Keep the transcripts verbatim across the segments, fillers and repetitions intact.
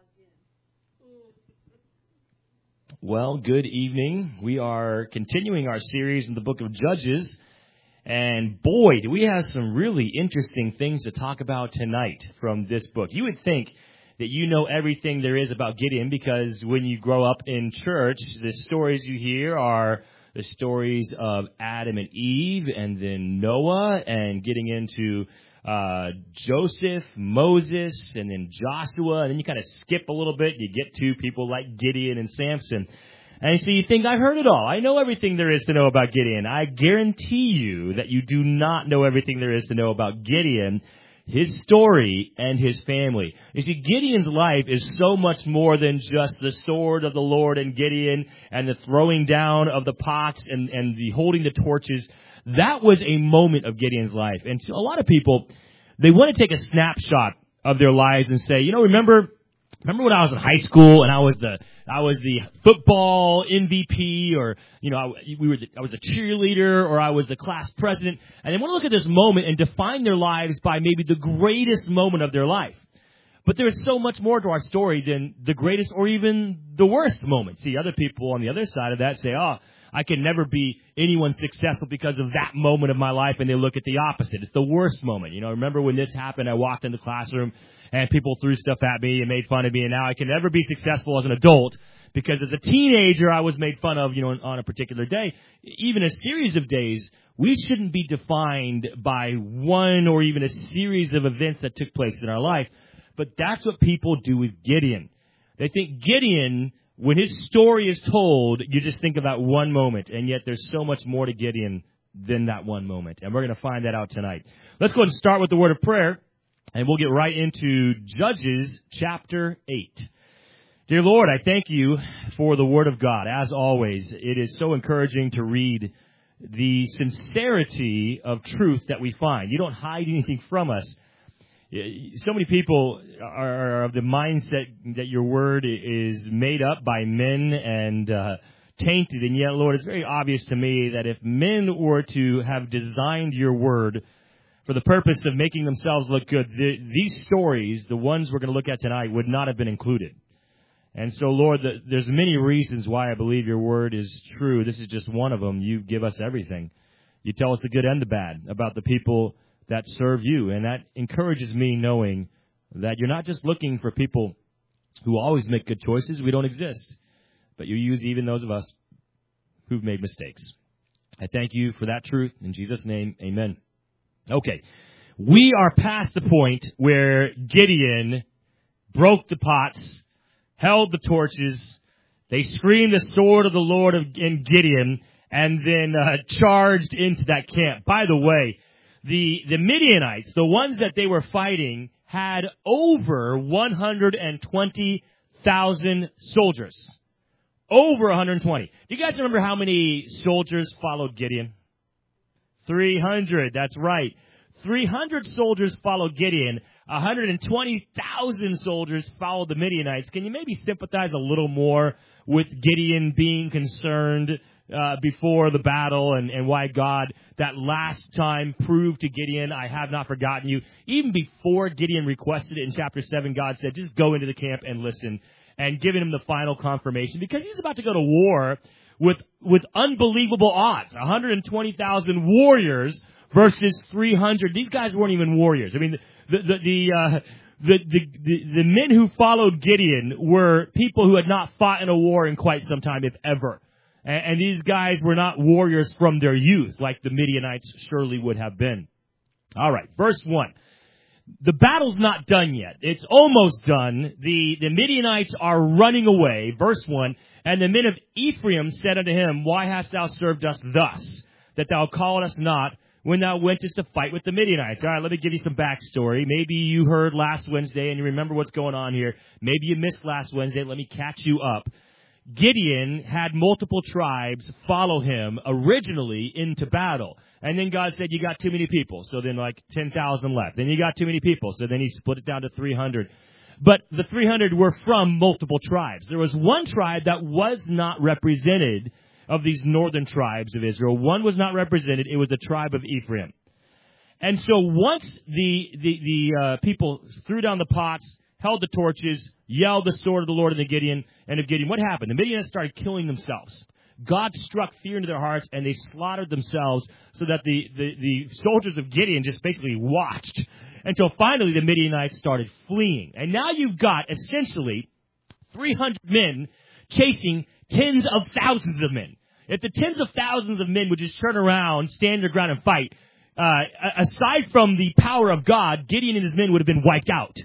Well, good evening. We are continuing our series in the book of Judges. And boy, do we have some really interesting things to talk about tonight from this book. You would think that you know everything there is about Gideon because when you grow up in church, the stories you hear are the stories of Adam and Eve and then Noah and getting into uh Joseph, Moses, and then Joshua. And then you kind of skip a little bit. You get to people like Gideon and Samson. And so you think, I've heard it all. I know everything there is to know about Gideon. I guarantee you that you do not know everything there is to know about Gideon, his story, and his family. You see, Gideon's life is so much more than just the sword of the Lord and Gideon and the throwing down of the pots and, and the holding the torches. That was a moment of Gideon's life. And so a lot of people, they want to take a snapshot of their lives and say, you know, remember... Remember when I was in high school and I was the I was the football M V P, or you know I, we were the, I was a cheerleader, or I was the class president, and they want to look at this moment and define their lives by maybe the greatest moment of their life. But there is so much more to our story than the greatest or even the worst moment. See, other people on the other side of that say, "Oh, I can never be anyone successful because of that moment of my life," and they look at the opposite. It's the worst moment. You know, remember when this happened? I walked in the classroom and people threw stuff at me and made fun of me, and now I can never be successful as an adult because as a teenager I was made fun of, you know, on a particular day. Even a series of days, we shouldn't be defined by one or even a series of events that took place in our life. But that's what people do with Gideon. They think Gideon, when his story is told, you just think about one moment, and yet there's so much more to Gideon than that one moment. And we're going to find that out tonight. Let's go ahead and start with the word of prayer, and we'll get right into Judges chapter eight. Dear Lord, I thank you for the word of God. As always, it is so encouraging to read the sincerity of truth that we find. You don't hide anything from us. So many people are of the mindset that your word is made up by men and uh, tainted. And yet, Lord, it's very obvious to me that if men were to have designed your word for the purpose of making themselves look good, the, these stories, the ones we're going to look at tonight, would not have been included. And so, Lord, the, there's many reasons why I believe your word is true. This is just one of them. You give us everything. You tell us the good and the bad about the people that serve you. And that encourages me knowing that you're not just looking for people who always make good choices. We don't exist. But you use even those of us who've made mistakes. I thank you for that truth. In Jesus' name, amen. Okay. We are past the point where Gideon broke the pots, held the torches, they screamed the sword of the Lord in Gideon, and then uh, charged into that camp. By the way, The, the Midianites, the ones that they were fighting, had over one hundred twenty thousand soldiers. Over one hundred twenty. Do you guys remember how many soldiers followed Gideon? three hundred, that's right. three hundred soldiers followed Gideon. one hundred twenty thousand soldiers followed the Midianites. Can you maybe sympathize a little more with Gideon being concerned Uh, before the battle and, and why God that last time proved to Gideon, I have not forgotten you. Even before Gideon requested it in chapter seven, God said, just go into the camp and listen, and giving him the final confirmation because he's about to go to war with, with unbelievable odds. one hundred twenty thousand warriors versus three hundred. These guys weren't even warriors. I mean, the, the, the, uh, the, the, the, the men who followed Gideon were people who had not fought in a war in quite some time, if ever. And these guys were not warriors from their youth like the Midianites surely would have been. All right, verse one. The battle's not done yet. It's almost done. The, the Midianites are running away. Verse one. And the men of Ephraim said unto him, why hast thou served us thus, that thou callest us not when thou wentest to fight with the Midianites? All right, let me give you some backstory. Maybe you heard last Wednesday and you remember what's going on here. Maybe you missed last Wednesday. Let me catch you up. Gideon had multiple tribes follow him originally into battle. And then God said, you got too many people. So then like ten thousand left. Then you got too many people. So then he split it down to three hundred. But the three hundred were from multiple tribes. There was one tribe that was not represented of these northern tribes of Israel. One was not represented. It was the tribe of Ephraim. And so once the, the, the uh, people threw down the pots, held the torches, yelled the sword of the Lord and the Gideon and of Gideon. What happened? The Midianites started killing themselves. God struck fear into their hearts, and they slaughtered themselves so that the, the, the soldiers of Gideon just basically watched until finally the Midianites started fleeing. And now you've got essentially three hundred men chasing tens of thousands of men. If the tens of thousands of men would just turn around, stand their ground, and fight, uh, aside from the power of God, Gideon and his men would have been wiped out.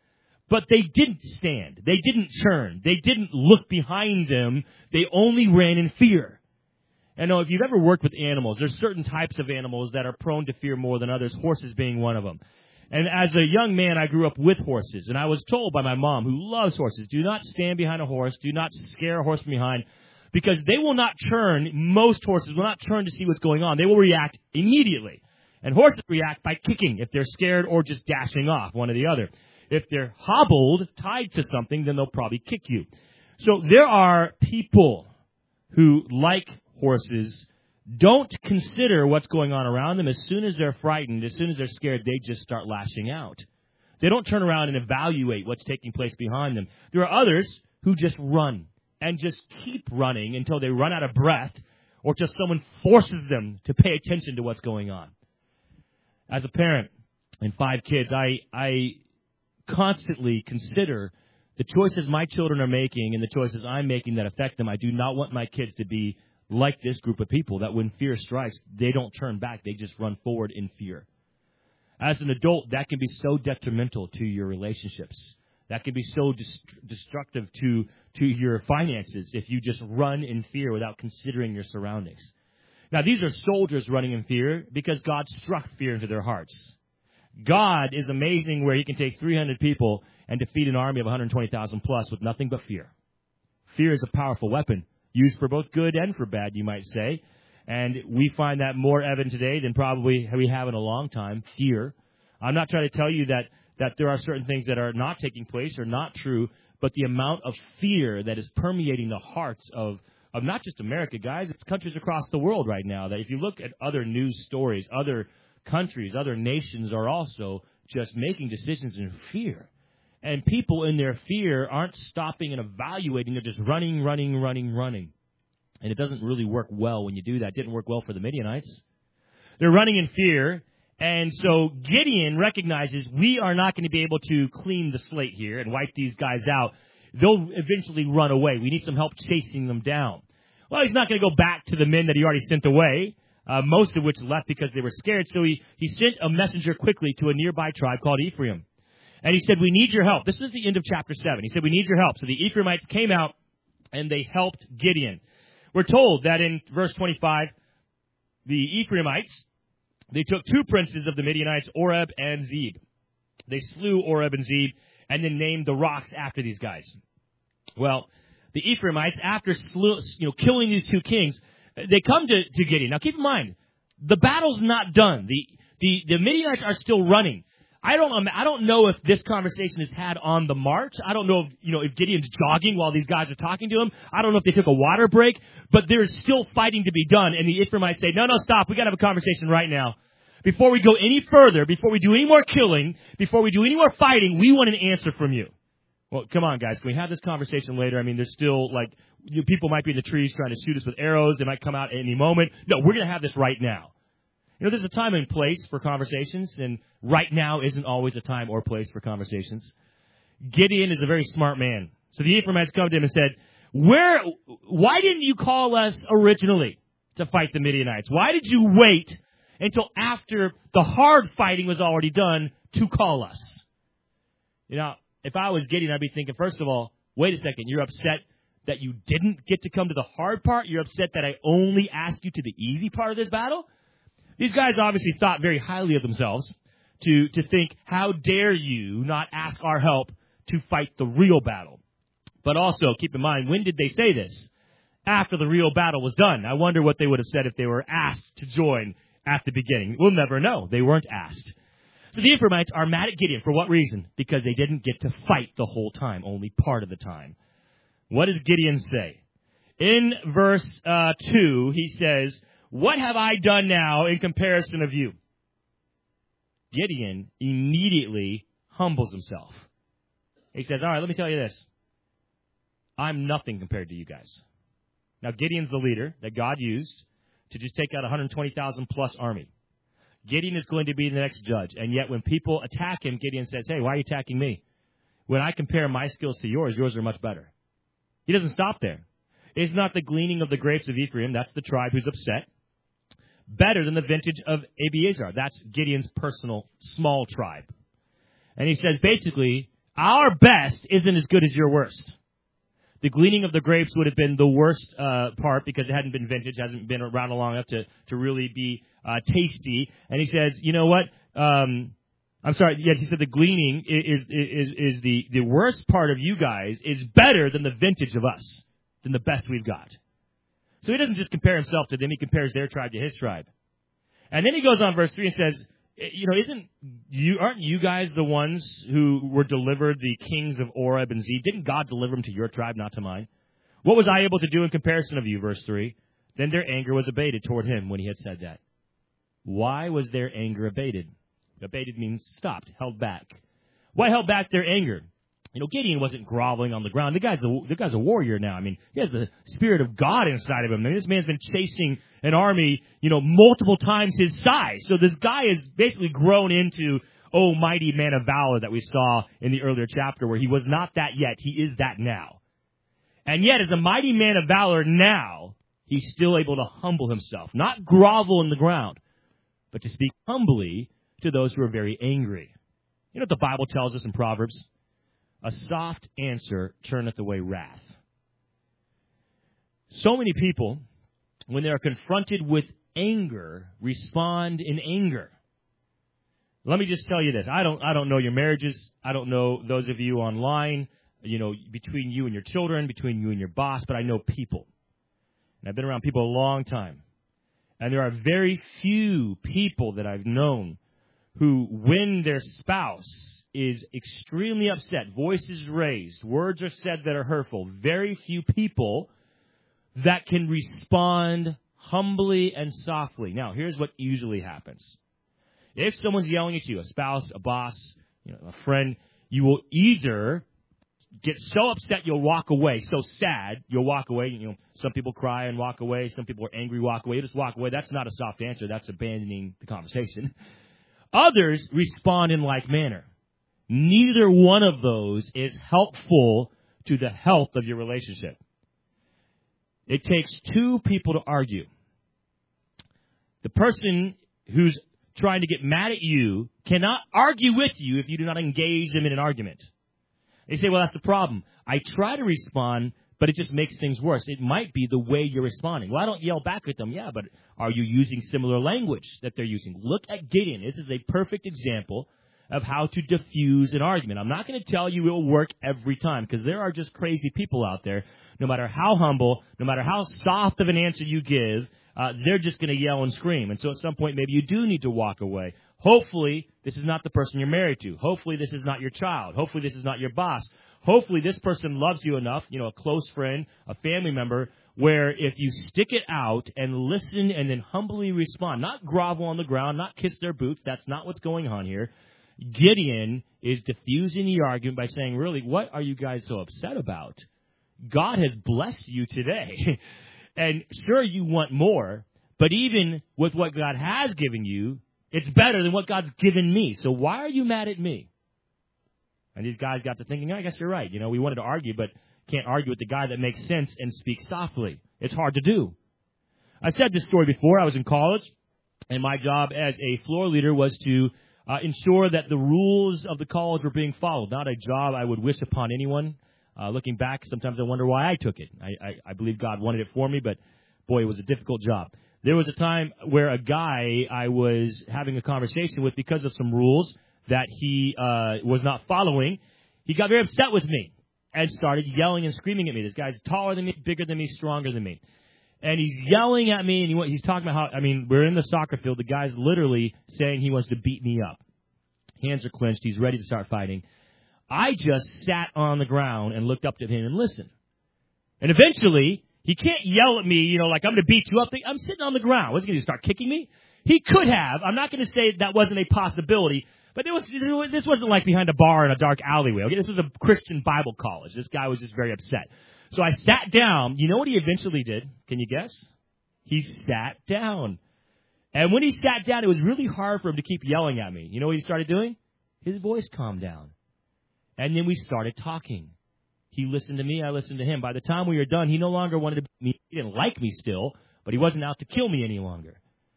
But they didn't stand. They didn't turn. They didn't look behind them. They only ran in fear. And know if you've ever worked with animals, there's certain types of animals that are prone to fear more than others, horses being one of them. And as a young man, I grew up with horses. And I was told by my mom, who loves horses, do not stand behind a horse. Do not scare a horse from behind. Because they will not turn, most horses will not turn to see what's going on. They will react immediately. And horses react by kicking if they're scared or just dashing off, one or the other. If they're hobbled, tied to something, then they'll probably kick you. So there are people who, like horses, don't consider what's going on around them. As soon as they're frightened, as soon as they're scared, they just start lashing out. They don't turn around and evaluate what's taking place behind them. There are others who just run and just keep running until they run out of breath or just someone forces them to pay attention to what's going on. As a parent and five kids, I, I constantly consider the choices my children are making and the choices I'm making that affect them. I do not want my kids to be like this group of people that when fear strikes, they don't turn back. They just run forward in fear. As an adult, that can be so detrimental to your relationships. That can be so dest- destructive to, to your finances if you just run in fear without considering your surroundings. Now, these are soldiers running in fear because God struck fear into their hearts. God is amazing where he can take three hundred people and defeat an army of one hundred twenty thousand plus with nothing but fear. Fear is a powerful weapon, used for both good and for bad, you might say. And we find that more evident today than probably we have in a long time, fear. I'm not trying to tell you that, that there are certain things that are not taking place or not true, but the amount of fear that is permeating the hearts of, of not just America, guys, it's countries across the world right now. That if you look at other news stories, other countries, other nations are also just making decisions in fear. And people in their fear aren't stopping and evaluating. They're just running, running, running, running. And it doesn't really work well when you do that. It didn't work well for the Midianites. They're running in fear. And so Gideon recognizes we are not going to be able to clean the slate here and wipe these guys out. They'll eventually run away. We need some help chasing them down. Well, he's not going to go back to the men that he already sent away, uh, most of which left because they were scared. So he, he sent a messenger quickly to a nearby tribe called Ephraim. And he said, we need your help. This was the end of chapter seven. He said, we need your help. So the Ephraimites came out and they helped Gideon. We're told that in verse twenty-five, the Ephraimites, they took two princes of the Midianites, Oreb and Zeb. They slew Oreb and Zeb and then named the rocks after these guys. Well, the Ephraimites, after slew, you know, killing these two kings, they come to, to Gideon. Now keep in mind, the battle's not done. The, the, the Midianites are still running. I don't, I don't know if this conversation is had on the march. I don't know if, you know, if Gideon's jogging while these guys are talking to him. I don't know if they took a water break, but there's still fighting to be done. And the Ephraimites say, no, no, stop. We got to have a conversation right now. Before we go any further, before we do any more killing, before we do any more fighting, we want an answer from you. Well, come on, guys. Can we have this conversation later? I mean, there's still, like, you know, people might be in the trees trying to shoot us with arrows. They might come out at any moment. No, we're going to have this right now. You know, there's a time and place for conversations, and right now isn't always a time or place for conversations. Gideon is a very smart man. So the Ephraimites come to him and said, "Where? Why didn't you call us originally to fight the Midianites? Why did you wait until after the hard fighting was already done to call us?" You know, if I was Gideon, I'd be thinking, first of all, wait a second, you're upset that you didn't get to come to the hard part? You're upset that I only asked you to the easy part of this battle? These guys obviously thought very highly of themselves to, to think, how dare you not ask our help to fight the real battle? But also, keep in mind, when did they say this? After the real battle was done. I wonder what they would have said if they were asked to join at the beginning. We'll never know. They weren't asked. So the Ephraimites are mad at Gideon. For what reason? Because they didn't get to fight the whole time, only part of the time. What does Gideon say? In verse uh, two, he says, "What have I done now in comparison of you?" Gideon immediately humbles himself. He says, all right, let me tell you this. I'm nothing compared to you guys. Now, Gideon's the leader that God used to just take out a one hundred twenty thousand plus army. Gideon is going to be the next judge. And yet when people attack him, Gideon says, hey, why are you attacking me? When I compare my skills to yours, yours are much better. He doesn't stop there. It's not the gleaning of the grapes of Ephraim. That's the tribe who's upset. Better than the vintage of Abiezer. That's Gideon's personal small tribe. And he says, basically, our best isn't as good as your worst. The gleaning of the grapes would have been the worst uh, part because it hadn't been vintage, hasn't been around long enough to, to really be uh, tasty. And he says, you know what? Um, I'm sorry. Yes, he said the gleaning is, is, is, is the, the worst part of you guys is better than the vintage of us, than the best we've got. So he doesn't just compare himself to them. He compares their tribe to his tribe. And then he goes on verse three and says, you know, isn't you, aren't you guys the ones who were delivered the kings of Oreb and Zeb? Didn't God deliver them to your tribe, not to mine? What was I able to do in comparison of you? Verse three. Then their anger was abated toward him when he had said that. Why was their anger abated? Abated means stopped, held back. Why held back their anger? You know, Gideon wasn't groveling on the ground. The guy's a, the guy's a warrior now. I mean, he has the Spirit of God inside of him. I mean, this man's been chasing an army, you know, multiple times his size. So this guy is basically grown into, oh, mighty man of valor that we saw in the earlier chapter where he was not that yet. He is that now. And yet, as a mighty man of valor now, he's still able to humble himself. Not grovel in the ground, but to speak humbly to those who are very angry. You know what the Bible tells us in Proverbs? A soft answer turneth away wrath. So many people, when they are confronted with anger, respond in anger. Let me just tell you this. I don't I don't know your marriages. I don't know those of you online, you know, between you and your children, between you and your boss, but I know people. And I've been around people a long time. And there are very few people that I've known who, when their spouse is extremely upset, voices raised, words are said that are hurtful, very few people that can respond humbly and softly. Now, here's what usually happens. If someone's yelling at you, a spouse, a boss, you know, a friend, you will either get so upset you'll walk away, so sad you'll walk away. You know, some people cry and walk away. Some people are angry, walk away. You just walk away. That's not a soft answer. That's abandoning the conversation. Others respond in like manner. Neither one of those is helpful to the health of your relationship. It takes two people to argue. The person who's trying to get mad at you cannot argue with you if you do not engage them in an argument. They say, well, that's the problem. I try to respond, but it just makes things worse. It might be the way you're responding. Well, I don't yell back at them. Yeah, but are you using similar language that they're using? Look at Gideon. This is a perfect example of how to diffuse an argument. I'm not going to tell you it will work every time because there are just crazy people out there. No matter how humble, no matter how soft of an answer you give, uh, they're just going to yell and scream. And so at some point, maybe you do need to walk away. Hopefully, this is not the person you're married to. Hopefully, this is not your child. Hopefully, this is not your boss. Hopefully, this person loves you enough, you know, a close friend, a family member, where if you stick it out and listen and then humbly respond, not grovel on the ground, not kiss their boots, that's not what's going on here. Gideon is diffusing the argument by saying, really, what are you guys so upset about? God has blessed you today. And sure, you want more, but even with what God has given you, it's better than what God's given me. So why are you mad at me? And these guys got to thinking, I guess you're right. You know, we wanted to argue, but can't argue with the guy that makes sense and speaks softly. It's hard to do. I've said this story before. I was in college, and my job as a floor leader was to uh, ensure that the rules of the college were being followed. Not a job I would wish upon anyone. Uh, looking back, sometimes I wonder why I took it. I, I, I believe God wanted it for me, but boy, it was a difficult job. There was a time where a guy I was having a conversation with, because of some rules that he uh, was not following, he got very upset with me and started yelling and screaming at me. This guy's taller than me, bigger than me, stronger than me. And he's yelling at me, and he, he's talking about how, I mean, we're in the soccer field. The guy's literally saying he wants to beat me up. Hands are clenched. He's ready to start fighting. I just sat on the ground and looked up to him and listened. And eventually, he can't yell at me, you know, like I'm going to beat you up. I'm sitting on the ground. What's he going to do, start kicking me? He could have. I'm not going to say that wasn't a possibility. But it was, this wasn't like behind a bar in a dark alleyway. Okay? This was a Christian Bible college. This guy was just very upset. So I sat down. You know what he eventually did? Can you guess? He sat down. And when he sat down, it was really hard for him to keep yelling at me. You know what he started doing? His voice calmed down. And then we started talking. He listened to me, I listened to him. By the time we were done, he no longer wanted to be me. He didn't like me still, but he wasn't out to kill me any longer.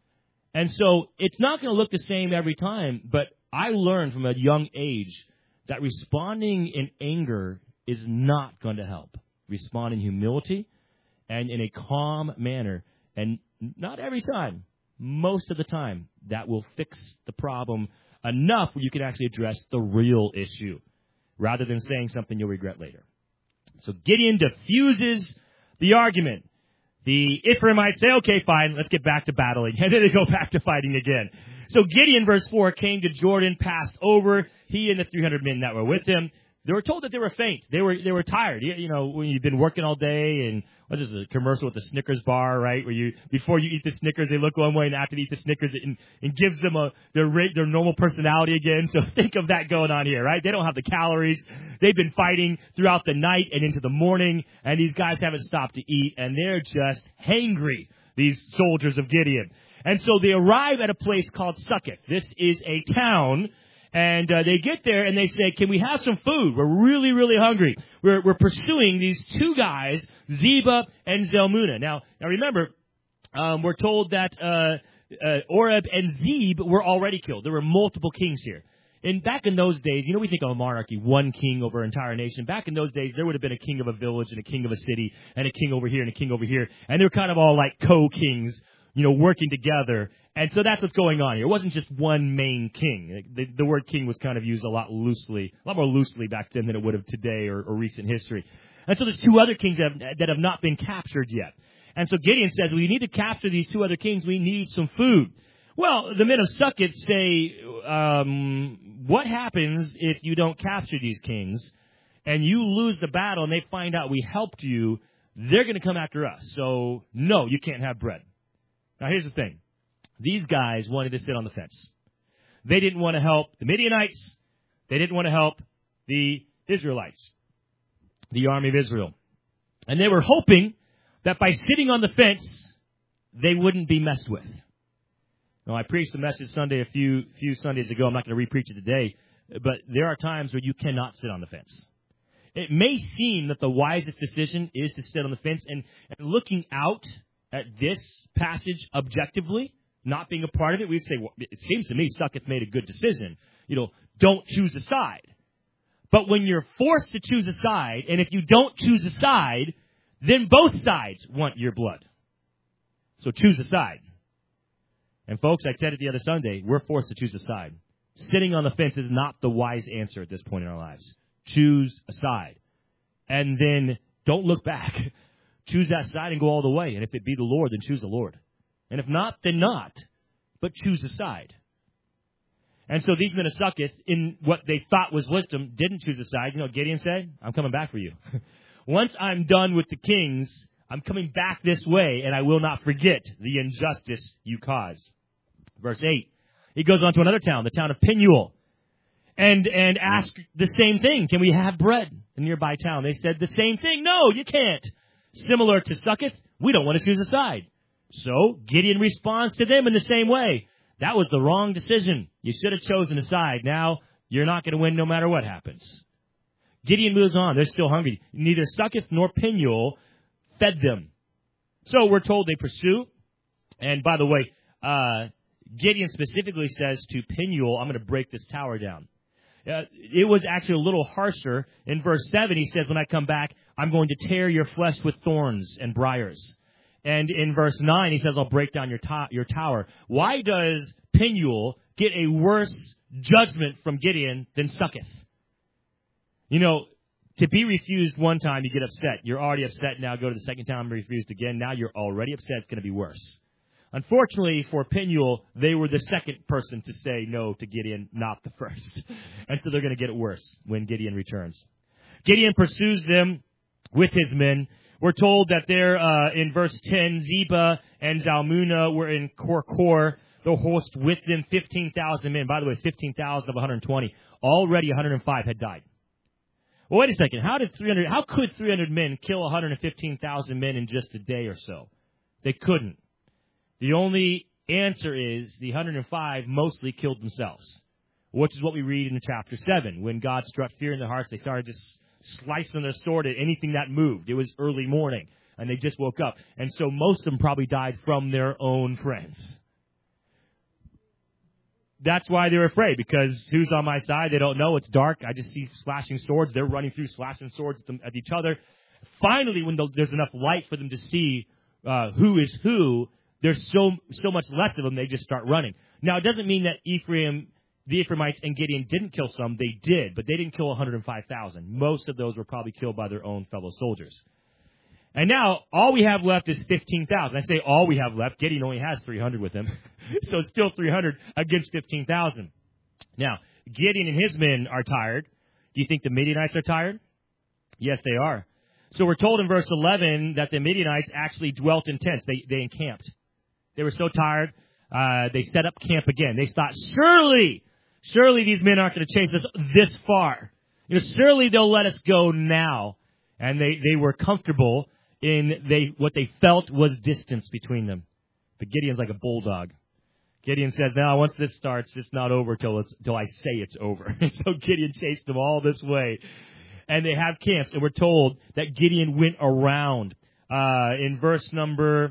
And so it's not going to look the same every time, but I learned from a young age that responding in anger is not going to help. Respond in humility and in a calm manner. And not every time, most of the time, that will fix the problem enough where you can actually address the real issue rather than saying something you'll regret later. So Gideon diffuses the argument. The Ephraimites say, okay, fine, let's get back to battling. And then they go back to fighting again. So Gideon, verse four, came to Jordan, passed over, he and the three hundred men that were with him. They were told that they were faint. They were they were tired. You, you know, when you've been working all day, and what is this, a commercial with the Snickers bar, right? Where you before you eat the Snickers, they look one way, and after they eat the Snickers, it and, and gives them a their their normal personality again. So think of that going on here, right? They don't have the calories. They've been fighting throughout the night and into the morning, and these guys haven't stopped to eat, and they're just hangry, these soldiers of Gideon. And so they arrive at a place called Succoth. This is a town. And uh, they get there and they say, can we have some food? We're really, really hungry. We're, we're pursuing these two guys, Zeba and Zalmunna. Now, now remember, um, we're told that uh, uh, Oreb and Zeb were already killed. There were multiple kings here. And back in those days, you know, we think of a monarchy, one king over an entire nation. Back in those days, there would have been a king of a village and a king of a city and a king over here and a king over here. And they were kind of all like co-kings, you know, working together. And so that's what's going on here. It wasn't just one main king. The, the word king was kind of used a lot loosely, a lot more loosely back then than it would have today or, or recent history. And so there's two other kings that have, that have not been captured yet. And so Gideon says, we need to capture these two other kings. We need some food. Well, the men of Succoth say, um, what happens if you don't capture these kings and you lose the battle and they find out we helped you? They're going to come after us. So, no, you can't have bread. Now, here's the thing. These guys wanted to sit on the fence. They didn't want to help the Midianites. They didn't want to help the Israelites, the army of Israel. And they were hoping that by sitting on the fence, they wouldn't be messed with. Now, I preached a message Sunday a few few Sundays ago. I'm not going to re-preach it today. But there are times where you cannot sit on the fence. It may seem that the wisest decision is to sit on the fence. And, and looking out at this passage objectively, not being a part of it, we'd say, well, it seems to me Succoth made a good decision. You know, don't choose a side. But when you're forced to choose a side, and if you don't choose a side, then both sides want your blood. So choose a side. And folks, I said it the other Sunday, we're forced to choose a side. Sitting on the fence is not the wise answer at this point in our lives. Choose a side. And then don't look back. Choose that side and go all the way. And if it be the Lord, then choose the Lord. And if not, then not. But choose a side. And so these men of Succoth, in what they thought was wisdom, didn't choose a side. You know what Gideon said? I'm coming back for you. Once I'm done with the kings, I'm coming back this way, and I will not forget the injustice you caused. Verse eight. He goes on to another town, the town of Penuel, and and asked the same thing. Can we have bread in a nearby town? They said the same thing. No, you can't. Similar to Succoth, we don't want to choose a side. So Gideon responds to them in the same way. That was the wrong decision. You should have chosen a side. Now you're not going to win no matter what happens. Gideon moves on. They're still hungry. Neither Succoth nor Penuel fed them. So we're told they pursue. And by the way, uh, Gideon specifically says to Penuel, I'm going to break this tower down. Uh, it was actually a little harsher. In verse seven, he says, when I come back, I'm going to tear your flesh with thorns and briars. And in verse nine, he says, I'll break down your, to- your tower. Why does Penuel get a worse judgment from Gideon than Succoth? You know, to be refused one time, you get upset. You're already upset now. Go to the second time and refused again. Now you're already upset. It's going to be worse. Unfortunately for Penuel, they were the second person to say no to Gideon, not the first. And so they're going to get it worse when Gideon returns. Gideon pursues them with his men. We're told that there uh, in verse ten, Zeba and Zalmunna were in Kor Kor. the host with them, fifteen thousand men. By the way, fifteen thousand of one hundred twenty. Already one hundred five had died. Well, wait a second. How did three hundred, how could three hundred men kill one hundred fifteen thousand men in just a day or so? They couldn't. The only answer is the one hundred five mostly killed themselves, which is what we read in chapter seven. When God struck fear in their hearts, they started just slicing their sword at anything that moved. It was early morning, and they just woke up. And so most of them probably died from their own friends. That's why they're afraid, because who's on my side? They don't know. It's dark. I just see slashing swords. They're running through, slashing swords at, them, at each other. Finally, when the, there's enough light for them to see uh, who is who, there's so so much less of them, they just start running. Now, it doesn't mean that Ephraim, the Ephraimites and Gideon didn't kill some. They did, but they didn't kill one hundred five thousand. Most of those were probably killed by their own fellow soldiers. And now, all we have left is fifteen thousand. I say all we have left. Gideon only has three hundred with him. So it's still three hundred against fifteen thousand. Now, Gideon and his men are tired. Do you think the Midianites are tired? Yes, they are. So we're told in verse eleven that the Midianites actually dwelt in tents. They, they encamped. They were so tired, uh, they set up camp again. They thought, surely, surely these men aren't going to chase us this far. You know, surely they'll let us go now. And they, they were comfortable in they what they felt was distance between them. But Gideon's like a bulldog. Gideon says, now, once this starts, it's not over till it's till I say it's over. And so Gideon chased them all this way. And they have camps, and we're told that Gideon went around. Uh, in verse number,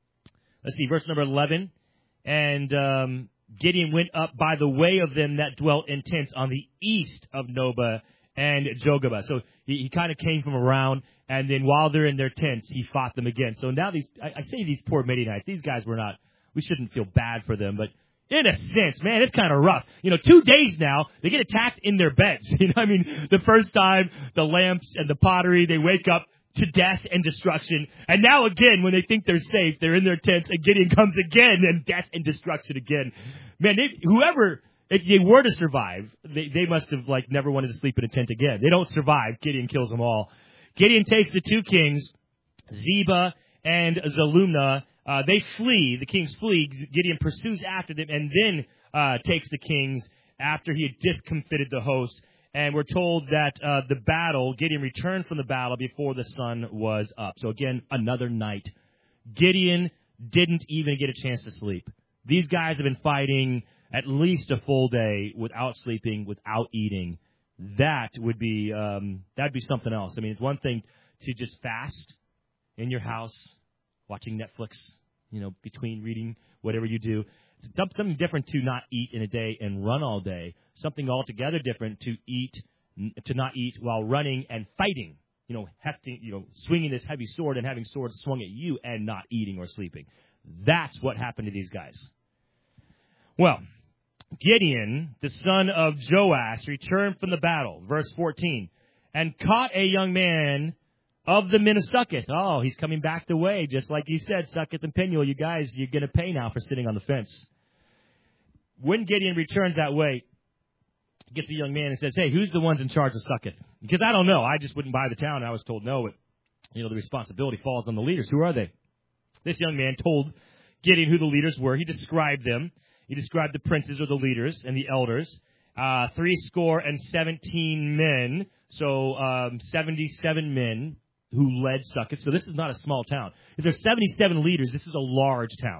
let's see, verse number eleven. And um, Gideon went up by the way of them that dwelt in tents on the east of Nobah and Jogabah. So he, he kind of came from around. And then while they're in their tents, he fought them again. So now these, I, I say these poor Midianites, these guys were not, we shouldn't feel bad for them, but in a sense, man, it's kind of rough. You know, two days now, they get attacked in their beds. You know, I mean, the first time, the lamps and the pottery, they wake up to death and destruction. And now again, when they think they're safe, they're in their tents, and Gideon comes again, and death and destruction again. Man, they, whoever, if they were to survive, they, they must have, like, never wanted to sleep in a tent again. They don't survive. Gideon kills them all. Gideon takes the two kings, Zebah and Zalmunna. Uh, they flee. The kings flee. Gideon pursues after them and then uh, takes the kings after he had discomfited the host. And we're told that uh, the battle, Gideon returned from the battle before the sun was up. So again, another night. Gideon didn't even get a chance to sleep. These guys have been fighting at least a full day without sleeping, without eating. That would be um, that'd be something else. I mean, it's one thing to just fast in your house, watching Netflix, you know, between reading, whatever you do. It's something different to not eat in a day and run all day. Something altogether different to eat, to not eat while running and fighting. You know, hefting, you know, swinging this heavy sword and having swords swung at you and not eating or sleeping. That's what happened to these guys. Well, Gideon, the son of Joash, returned from the battle, verse fourteen, and caught a young man of the men of Succoth. Oh, he's coming back the way, just like he said, Succoth and Penuel, you guys, you're going to pay now for sitting on the fence. When Gideon returns that way, he gets a young man and says, hey, who's the ones in charge of Succoth? Because I don't know. I just wouldn't buy the town. I was told no. But, you know, the responsibility falls on the leaders. Who are they? This young man told Gideon who the leaders were. He described them. He described the princes or the leaders and the elders, uh, three score and seventeen men, so um, seventy-seven men who led Succoth. So this is not a small town. If there's seventy-seven leaders, this is a large town.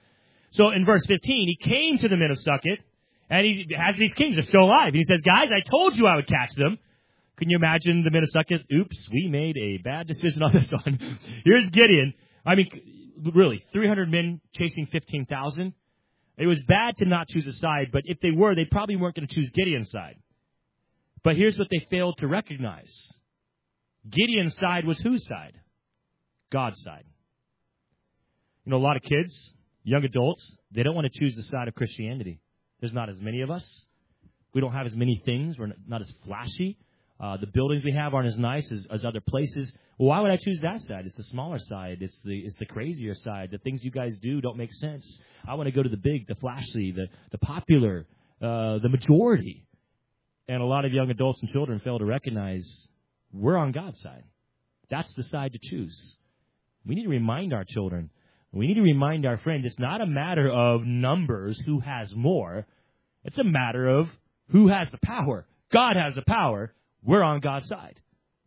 So in verse fifteen, he came to the men of Succoth, and he has these kings are still alive. And he says, guys, I told you I would catch them. Can you imagine the men of Succoth? Oops, we made a bad decision on this one. Here's Gideon. I mean, really, three hundred men chasing fifteen thousand. It was bad to not choose a side, but if they were, they probably weren't going to choose Gideon's side. But here's what they failed to recognize. Gideon's side was whose side? God's side. You know, a lot of kids, young adults, they don't want to choose the side of Christianity. There's not as many of us. We don't have as many things. We're not as flashy. Uh, the buildings we have aren't as nice as, as other places. Well, why would I choose that side? It's the smaller side. It's the it's the crazier side. The things you guys do don't make sense. I want to go to the big, the flashy, the, the popular, uh, the majority. And a lot of young adults and children fail to recognize we're on God's side. That's the side to choose. We need to remind our children We need to remind our friends it's not a matter of numbers, who has more. It's a matter of who has the power. God has the power. We're on God's side.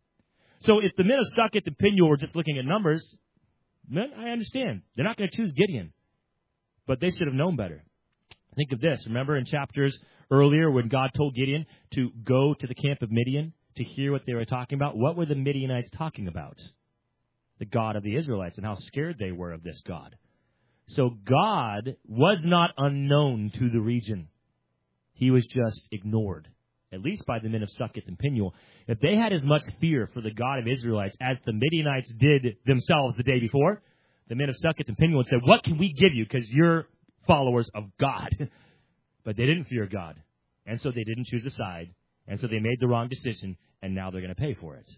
So if the men of Succoth and Penuel were just looking at numbers, then I understand. They're not going to choose Gideon. But they should have known better. Think of this. Remember in chapters earlier when God told Gideon to go to the camp of Midian to hear what they were talking about? What were the Midianites talking about? The God of the Israelites and how scared they were of this God. So God was not unknown to the region. He was just ignored, at least by the men of Succoth and Penuel. If they had as much fear for the God of Israelites as the Midianites did themselves the day before, the men of Succoth and Penuel said, what can we give you? Because you're followers of God. But they didn't fear God. And so they didn't choose a side. And so they made the wrong decision, and now they're going to pay for it.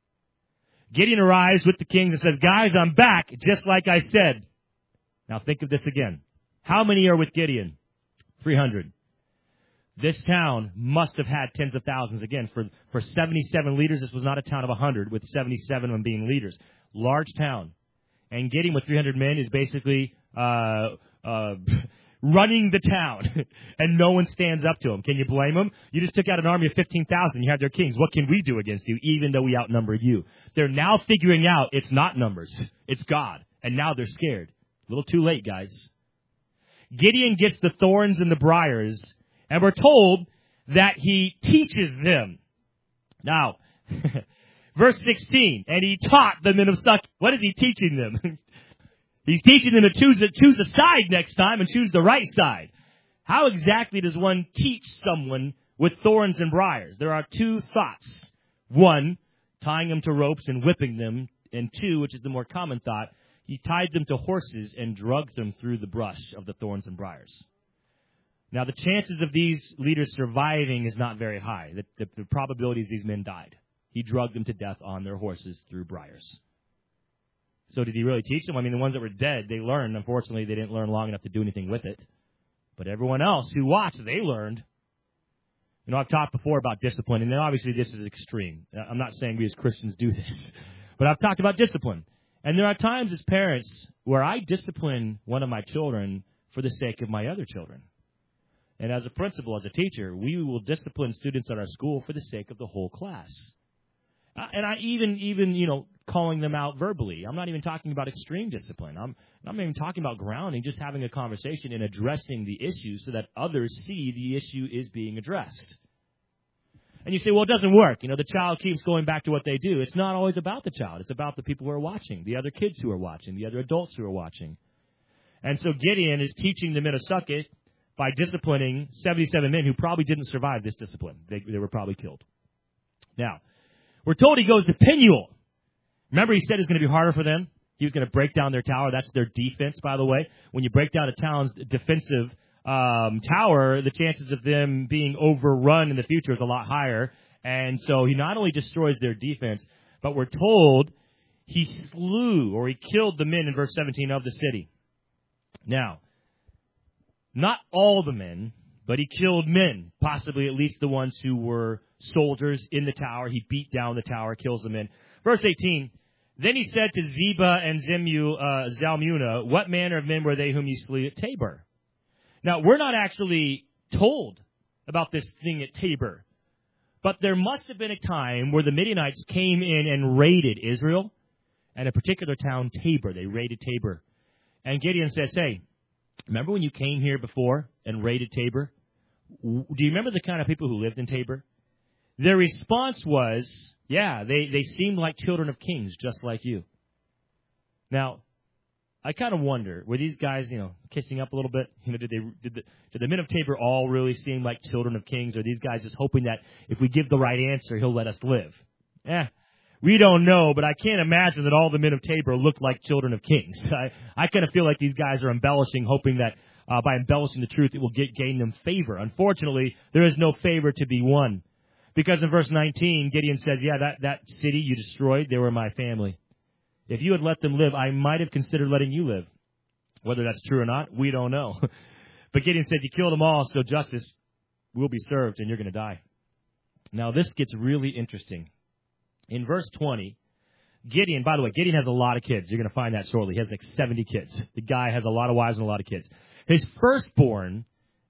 Gideon arrives with the kings and says, guys, I'm back, just like I said. Now think of this again. How many are with Gideon? three hundred. This town must have had tens of thousands. Again, for, for seventy-seven leaders, this was not a town of one hundred, with seventy-seven of them being leaders. Large town. And Gideon with three hundred men is basically uh, uh, running the town, and no one stands up to him. Can you blame him? You just took out an army of fifteen thousand. You had their kings. What can we do against you, even though we outnumber you? They're now figuring out it's not numbers. It's God. And now they're scared. A little too late, guys. Gideon gets the thorns and the briars, and we're told that he teaches them. Now, verse sixteen, and he taught the men of Succoth. What is he teaching them? He's teaching them to choose a, choose a side next time and choose the right side. How exactly does one teach someone with thorns and briars? There are two thoughts. One, tying them to ropes and whipping them. And two, which is the more common thought, he tied them to horses and dragged them through the brush of the thorns and briars. Now, the chances of these leaders surviving is not very high. The, the, the probabilities these men died. He dragged them to death on their horses through briars. So did he really teach them? I mean, the ones that were dead, they learned. Unfortunately, they didn't learn long enough to do anything with it. But everyone else who watched, they learned. You know, I've talked before about discipline, and obviously this is extreme. I'm not saying we as Christians do this. But I've talked about discipline. And there are times as parents where I discipline one of my children for the sake of my other children. And as a principal, as a teacher, we will discipline students at our school for the sake of the whole class. Uh, and I even, even, you know, calling them out verbally. I'm not even talking about extreme discipline. I'm, I'm not even talking about grounding, just having a conversation and addressing the issue so that others see the issue is being addressed. And you say, well, it doesn't work. You know, the child keeps going back to what they do. It's not always about the child. It's about the people who are watching, the other kids who are watching, the other adults who are watching. And so Gideon is teaching the men of Succoth by disciplining seventy-seven men who probably didn't survive this discipline. They, they were probably killed. Now, we're told he goes to Penuel. Remember, he said it's going to be harder for them. He was going to break down their tower. That's their defense, by the way. When you break down a town's defensive um, tower, the chances of them being overrun in the future is a lot higher. And so he not only destroys their defense, but we're told he slew or he killed the men in verse seventeen of the city. Now, not all the men, but he killed men, possibly at least the ones who were soldiers in the tower. He beat down the tower, kills the men. Verse eighteen, then he said to Zeba and Zimu, uh, Zalmunna, what manner of men were they whom you slew at Tabor? Now, we're not actually told about this thing at Tabor, but there must have been a time where the Midianites came in and raided Israel, and a particular town, Tabor. They raided Tabor. And Gideon says, hey, remember when you came here before and raided Tabor? Do you remember the kind of people who lived in Tabor? Their response was, yeah, they, they seemed like children of kings, just like you. Now, I kind of wonder, were these guys, you know, kissing up a little bit? You know, did they did the, did the men of Tabor all really seem like children of kings? Or are these guys just hoping that if we give the right answer, he'll let us live? Eh, we don't know, but I can't imagine that all the men of Tabor looked like children of kings. I, I kind of feel like these guys are embellishing, hoping that uh, by embellishing the truth, it will get, gain them favor. Unfortunately, there is no favor to be won. Because in verse nineteen, Gideon says, yeah, that, that city you destroyed, they were my family. If you had let them live, I might have considered letting you live. Whether that's true or not, we don't know. But Gideon says, you killed them all, so justice will be served, and you're going to die. Now, this gets really interesting. In verse twenty, Gideon, by the way, Gideon has a lot of kids. You're going to find that shortly. He has like seventy kids. The guy has a lot of wives and a lot of kids. His firstborn,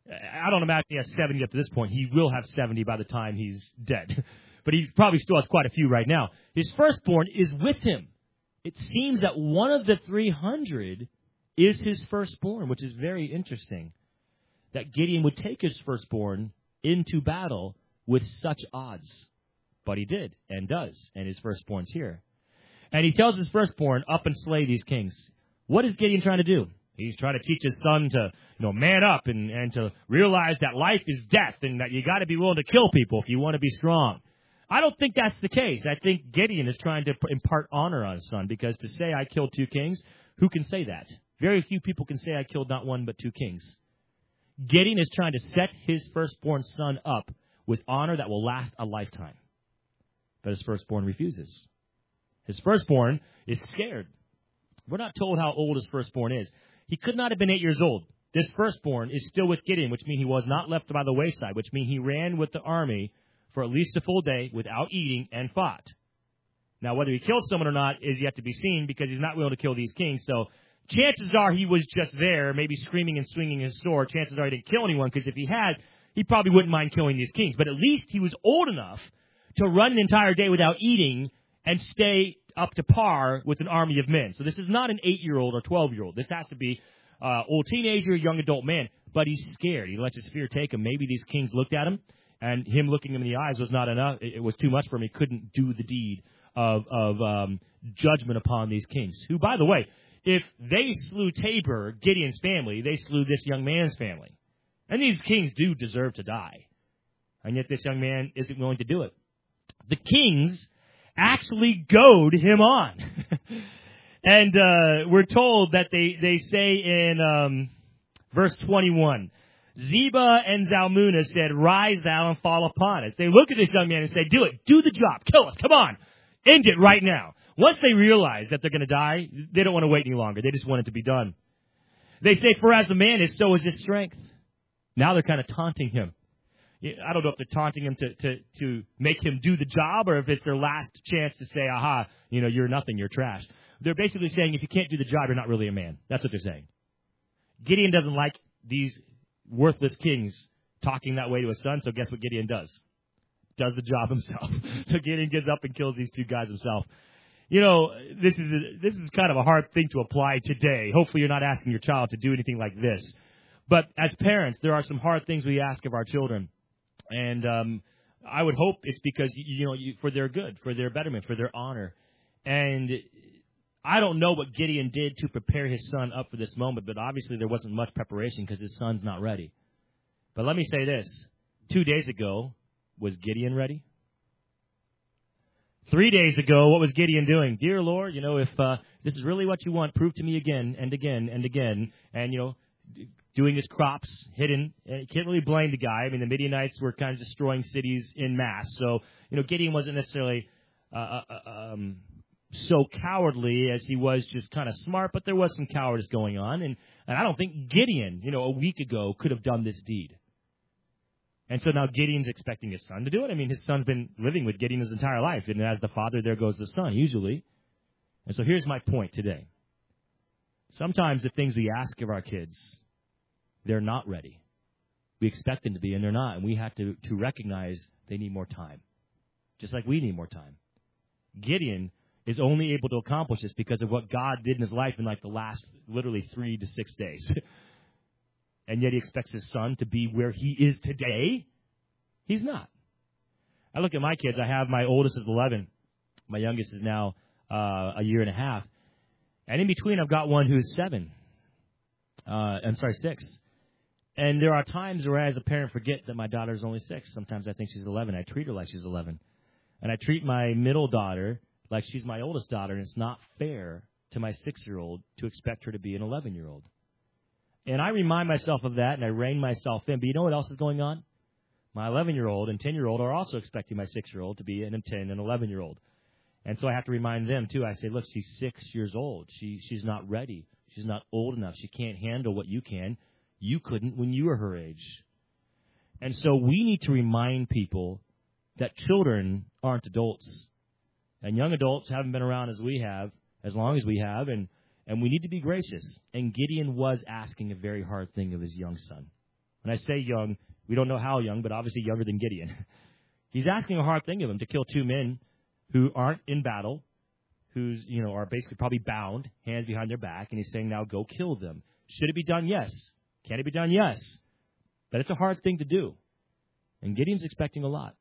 I don't imagine he has seventy up to this point. He will have seventy by the time he's dead. But he probably still has quite a few right now. His firstborn is with him. It seems that one of the three hundred is his firstborn, which is very interesting. That Gideon would take his firstborn into battle with such odds. But he did and does, and his firstborn's here. And he tells his firstborn, up and slay these kings. What is Gideon trying to do? He's trying to teach his son to, you know, man up and, and to realize that life is death and that you got to be willing to kill people if you want to be strong. I don't think that's the case. I think Gideon is trying to impart honor on his son, because to say I killed two kings, who can say that? Very few people can say I killed not one but two kings. Gideon is trying to set his firstborn son up with honor that will last a lifetime. But his firstborn refuses. His firstborn is scared. We're not told how old his firstborn is. He could not have been eight years old. This firstborn is still with Gideon, which means he was not left by the wayside, which means he ran with the army for at least a full day without eating and fought. Now, whether he killed someone or not is yet to be seen, because he's not willing to kill these kings. So chances are he was just there, maybe screaming and swinging his sword. Chances are he didn't kill anyone, because if he had, he probably wouldn't mind killing these kings. But at least he was old enough to run an entire day without eating and stay up to par with an army of men. So this is not an eight-year-old or twelve-year-old. This has to be uh old teenager, young adult man. But he's scared. He lets his fear take him. Maybe these kings looked at him, and him looking him in the eyes was not enough. It was too much for him. He couldn't do the deed of, of um, judgment upon these kings, who, by the way, if they slew Tabor, Gideon's family, they slew this young man's family. And these kings do deserve to die. And yet this young man isn't willing to do it. The kings actually goad him on. and uh, we're told that they, they say in um, verse twenty-one, Zeba and Zalmunna said, rise thou and fall upon us. They look at this young man and say, do it. Do the job. Kill us. Come on. End it right now. Once they realize that they're going to die, they don't want to wait any longer. They just want it to be done. They say, for as the man is, so is his strength. Now they're kind of taunting him. I don't know if they're taunting him to, to, to make him do the job, or if it's their last chance to say, aha, you know, you're nothing, you're trash. They're basically saying, if you can't do the job, you're not really a man. That's what they're saying. Gideon doesn't like these worthless kings talking that way to his son, so guess what Gideon does? Does the job himself. So Gideon gets up and kills these two guys himself. You know, this is a, this is kind of a hard thing to apply today. Hopefully you're not asking your child to do anything like this. But as parents, there are some hard things we ask of our children. And um, I would hope it's because, you, you know, you, for their good, for their betterment, for their honor. And I don't know what Gideon did to prepare his son up for this moment, but obviously there wasn't much preparation because his son's not ready. But let me say this. Two days ago, was Gideon ready? Three days ago, what was Gideon doing? Dear Lord, you know, if uh, this is really what you want, prove to me again and again and again. And, you know, doing his crops hidden. And you can't really blame the guy. I mean, the Midianites were kind of destroying cities in mass. So, you know, Gideon wasn't necessarily uh, uh, um, so cowardly as he was just kind of smart, but there was some cowardice going on. And, and I don't think Gideon, you know, a week ago could have done this deed. And so now Gideon's expecting his son to do it. I mean, his son's been living with Gideon his entire life. And as the father, there goes the son, usually. And so here's my point today. Sometimes the things we ask of our kids, they're not ready. We expect them to be, and they're not. And we have to, to recognize they need more time, just like we need more time. Gideon is only able to accomplish this because of what God did in his life in like the last literally three to six days. And yet he expects his son to be where he is today. He's not. I look at my kids. I have my oldest is eleven. My youngest is now uh, a year and a half. And in between, I've got one who's seven. Uh, I'm sorry, six. And there are times where I, as a parent, forget that my daughter is only six. Sometimes I think she's eleven. I treat her like she's eleven. And I treat my middle daughter like she's my oldest daughter. And it's not fair to my six-year-old to expect her to be an eleven-year-old. And I remind myself of that, and I rein myself in. But you know what else is going on? My eleven-year-old and ten-year-old are also expecting my six-year-old to be a ten and eleven-year-old. And so I have to remind them, too. I say, look, she's six years old. She She's not ready. She's not old enough. She can't handle what you can. You couldn't when you were her age. And so we need to remind people that children aren't adults. And young adults haven't been around as we have, as long as we have, and, and we need to be gracious. And Gideon was asking a very hard thing of his young son. When I say young, we don't know how young, but obviously younger than Gideon. He's asking a hard thing of him to kill two men who aren't in battle, who's, you know, are basically probably bound, hands behind their back, and he's saying, now go kill them. Should it be done? Yes. Can it be done? Yes. But it's a hard thing to do. And Gideon's expecting a lot.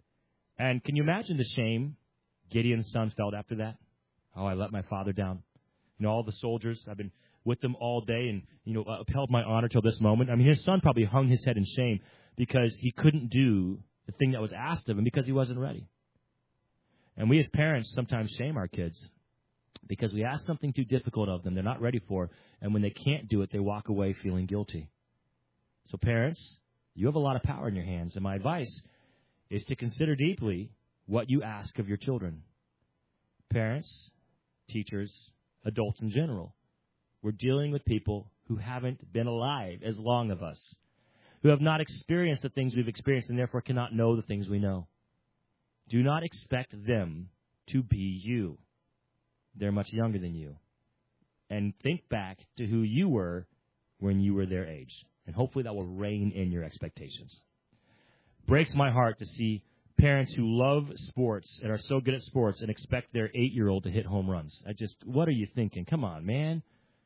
And can you imagine the shame Gideon's son felt after that? Oh, I let my father down. You know, all the soldiers, I've been with them all day and, you know, upheld my honor till this moment. I mean, his son probably hung his head in shame because he couldn't do the thing that was asked of him because he wasn't ready. And we as parents sometimes shame our kids because we ask something too difficult of them they're not ready for, and when they can't do it, they walk away feeling guilty. So parents, you have a lot of power in your hands, and my advice is to consider deeply what you ask of your children. Parents, teachers, adults in general, we're dealing with people who haven't been alive as long as us, who have not experienced the things we've experienced and therefore cannot know the things we know. Do not expect them to be you. They're much younger than you. And think back to who you were when you were their age. And hopefully that will rein in your expectations. Breaks my heart to see parents who love sports and are so good at sports and expect their eight-year-old to hit home runs. I just, what are you thinking? Come on, man.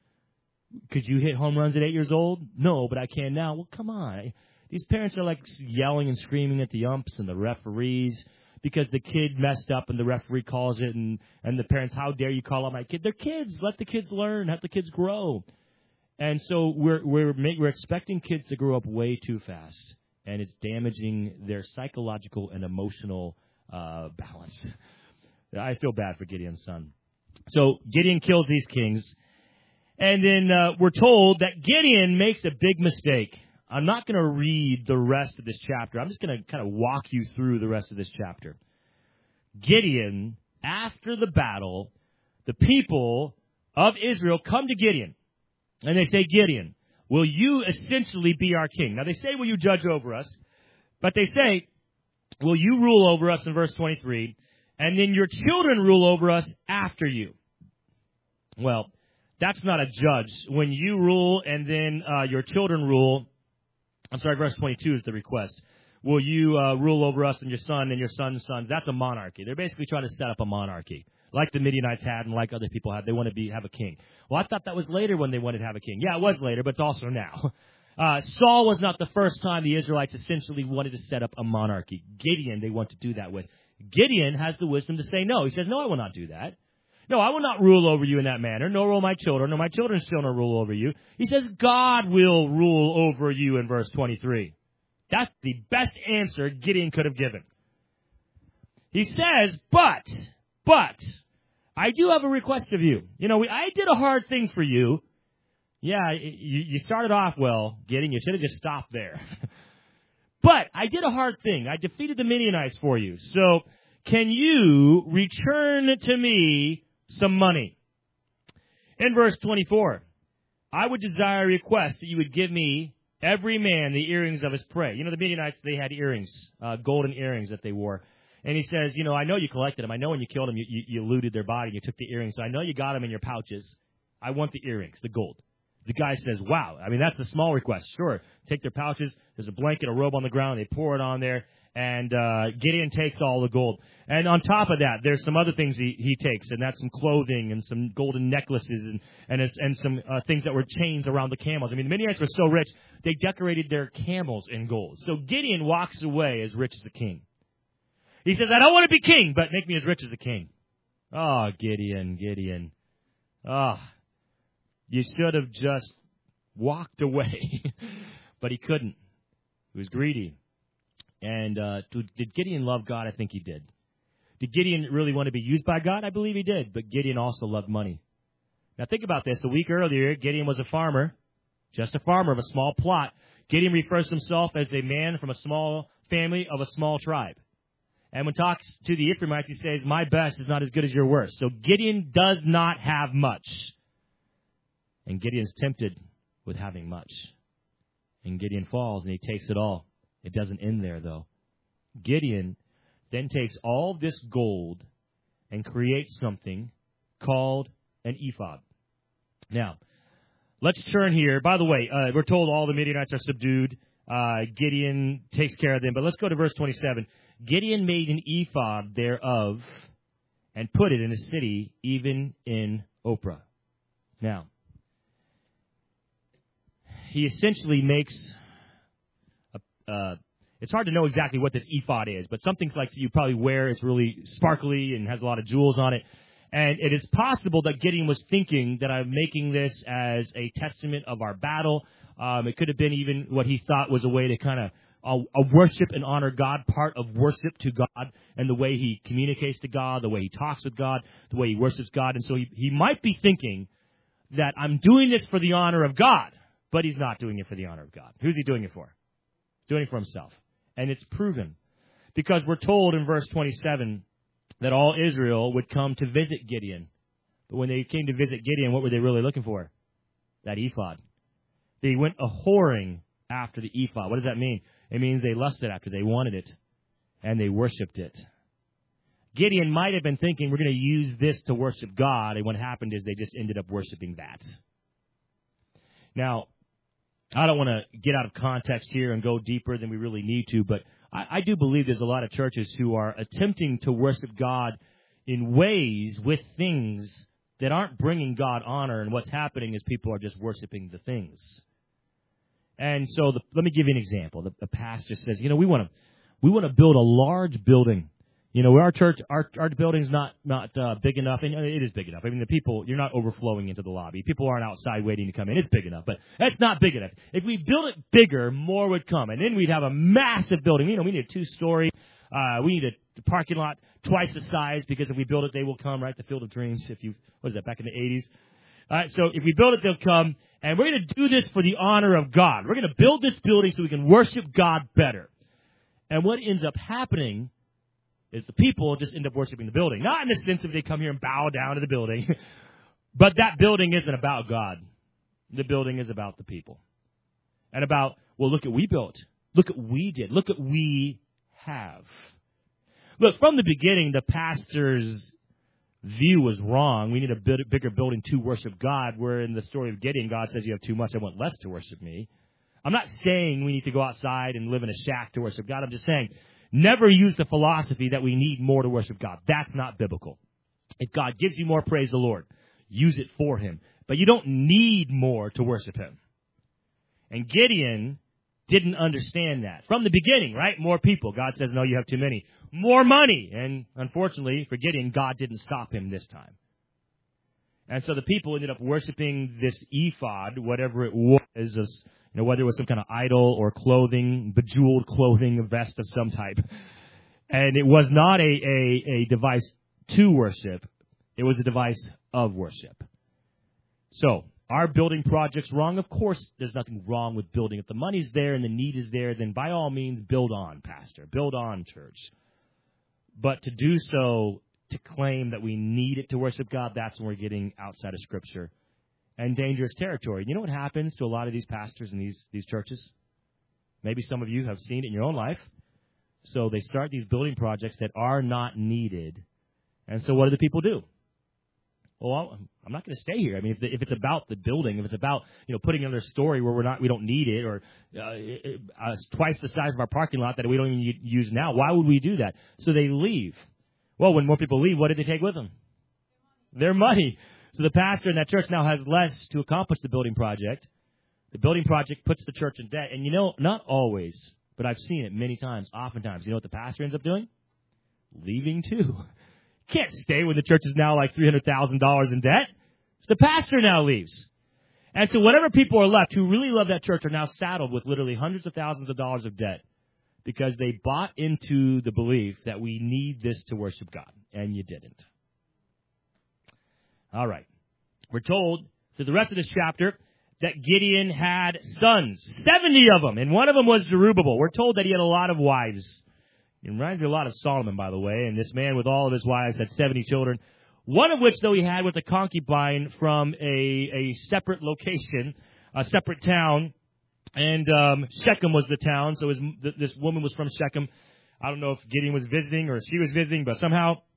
Could you hit home runs at eight years old? No, but I can now. Well, come on. These parents are like yelling and screaming at the umps and the referees because the kid messed up and the referee calls it, and, and the parents, how dare you call out my kid? They're kids. Let the kids learn. Let the kids grow. And so we're we're we're expecting kids to grow up way too fast, and it's damaging their psychological and emotional uh, balance. I feel bad for Gideon's son. So Gideon kills these kings, and then uh, we're told that Gideon makes a big mistake. I'm not going to read the rest of this chapter. I'm just going to kind of walk you through the rest of this chapter. Gideon, after the battle, the people of Israel come to Gideon, and they say, Gideon, will you essentially be our king? Now, they say, will you judge over us? But they say, will you rule over us in verse twenty-three, and then your children rule over us after you? Well, that's not a judge. When you rule and then uh, your children rule, I'm sorry, verse twenty-two is the request. Will you uh, rule over us and your son and your son's sons? That's a monarchy. They're basically trying to set up a monarchy, like the Midianites had and like other people had. They want to be have a king. Well, I thought that was later when they wanted to have a king. Yeah, it was later, but it's also now. Uh, Saul was not the first time the Israelites essentially wanted to set up a monarchy. Gideon, they want to do that with. Gideon has the wisdom to say no. He says, no, I will not do that. No, I will not rule over you in that manner, nor will my children, nor my children's children rule over you. He says God will rule over you in verse twenty-three. That's the best answer Gideon could have given. He says, but, but, I do have a request of you. You know, we, I did a hard thing for you. Yeah, you, you started off well, Gideon. You should have just stopped there. But I did a hard thing. I defeated the Midianites for you. So can you return to me some money? In verse twenty-four, I would desire a request that you would give me every man the earrings of his prey. You know, the Midianites, they had earrings, uh, golden earrings that they wore. And he says, you know, I know you collected them. I know when you killed them, you, you, you looted their body. You took the earrings. So I know you got them in your pouches. I want the earrings, the gold. The guy says, wow. I mean, that's a small request. Sure. Take their pouches. There's a blanket, a robe on the ground. They pour it on there. And uh, Gideon takes all the gold. And on top of that, there's some other things he, he takes, and that's some clothing and some golden necklaces and and, and some uh, things that were chains around the camels. I mean, the Midianites were so rich, they decorated their camels in gold. So Gideon walks away as rich as the king. He says, I don't want to be king, but make me as rich as the king. Oh, Gideon, Gideon. Oh, you should have just walked away. But he couldn't. He was greedy. And uh, did Gideon love God? I think he did. Did Gideon really want to be used by God? I believe he did. But Gideon also loved money. Now think about this. A week earlier, Gideon was a farmer, just a farmer of a small plot. Gideon refers to himself as a man from a small family of a small tribe. And when talks to the Ephraimites, he says, my best is not as good as your worst. So Gideon does not have much. And Gideon's tempted with having much. And Gideon falls and he takes it all. It doesn't end there, though. Gideon then takes all this gold and create something called an ephod. Now, let's turn here. By the way, uh, we're told all the Midianites are subdued. Uh, Gideon takes care of them. But let's go to verse twenty-seven. Gideon made an ephod thereof and put it in a city, even in Ophrah. Now, he essentially makes, a, uh, it's hard to know exactly what this ephod is, but something like you probably wear. It's really sparkly and has a lot of jewels on it. And it is possible that Gideon was thinking that I'm making this as a testament of our battle. Um, it could have been even what he thought was a way to kind of uh, uh, worship and honor God, part of worship to God, and the way he communicates to God, the way he talks with God, the way he worships God. And so he, he might be thinking that I'm doing this for the honor of God, but he's not doing it for the honor of God. Who's he doing it for? Doing it for himself. And it's proven. Because we're told in verse twenty-seven that all Israel would come to visit Gideon. But when they came to visit Gideon, what were they really looking for? That ephod. They went a-whoring after the ephod. What does that mean? It means they lusted after, they wanted it, and they worshipped it. Gideon might have been thinking, we're going to use this to worship God, and what happened is they just ended up worshiping that. Now, I don't want to get out of context here and go deeper than we really need to, but I, I do believe there's a lot of churches who are attempting to worship God in ways with things that aren't bringing God honor, and what's happening is people are just worshiping the things. And so, the, let me give you an example. The, the pastor says, you know, we want to we want to build a large building. You know, our church, our our building's not not uh, big enough, and it is big enough. I mean, the people, you're not overflowing into the lobby. People aren't outside waiting to come in. It's big enough, but that's not big enough. If we build it bigger, more would come, and then we'd have a massive building. You know, we need a two-story. Uh, we need a parking lot twice the size, because if we build it, they will come, right? The Field of Dreams. If you, what was that, back in the eighties? All right, so if we build it, they'll come, and we're going to do this for the honor of God. We're going to build this building so we can worship God better. And what ends up happening is the people just end up worshiping the building. Not in the sense that they come here and bow down to the building, but that building isn't about God. The building is about the people. And about, well, look at what we built. Look at what we did. Look at what we have. Look, from the beginning, the pastor's view was wrong. We need a bit, bigger building to worship God, where in the story of Gideon, God says, you have too much, I want less to worship me. I'm not saying we need to go outside and live in a shack to worship God. I'm just saying, never use the philosophy that we need more to worship God. That's not biblical. If God gives you more, praise the Lord. Use it for Him. But you don't need more to worship Him. And Gideon didn't understand that. From the beginning, right? More people. God says, no, you have too many. More money. And unfortunately, for Gideon, God didn't stop him this time. And so the people ended up worshiping this ephod, whatever it was, you know, whether it was some kind of idol or clothing, bejeweled clothing, a vest of some type. And it was not a, a, a device to worship. It was a device of worship. So, are building projects wrong? Of course, there's nothing wrong with building. If the money's there and the need is there, then by all means, build on, pastor. Build on, church. But to do so, to claim that we need it to worship God, that's when we're getting outside of Scripture and dangerous territory. You know what happens to a lot of these pastors in these, these churches? Maybe some of you have seen it in your own life. So they start these building projects that are not needed. And so what do the people do? Well, I'm not going to stay here. I mean, if, the, if it's about the building, if it's about, you know, putting another story where we're not, we don't need it, or uh, it, uh, twice the size of our parking lot that we don't even use now, why would we do that? So they leave. Well, when more people leave, what did they take with them? Their money. So the pastor in that church now has less to accomplish the building project. The building project puts the church in debt. And you know, not always, but I've seen it many times, oftentimes. You know what the pastor ends up doing? Leaving too. Can't stay when the church is now like three hundred thousand dollars in debt. So the pastor now leaves. And so whatever people are left who really love that church are now saddled with literally hundreds of thousands of dollars of debt because they bought into the belief that we need this to worship God. And you didn't. All right. We're told through the rest of this chapter that Gideon had sons, seventy of them, and one of them was Jerubbaal. We're told that he had a lot of wives. It reminds me a lot of Solomon, by the way, and this man with all of his wives had seventy children, one of which, though, he had was a concubine from a, a separate location, a separate town, and um, Shechem was the town, so his, this woman was from Shechem. I don't know if Gideon was visiting or if she was visiting, but somehow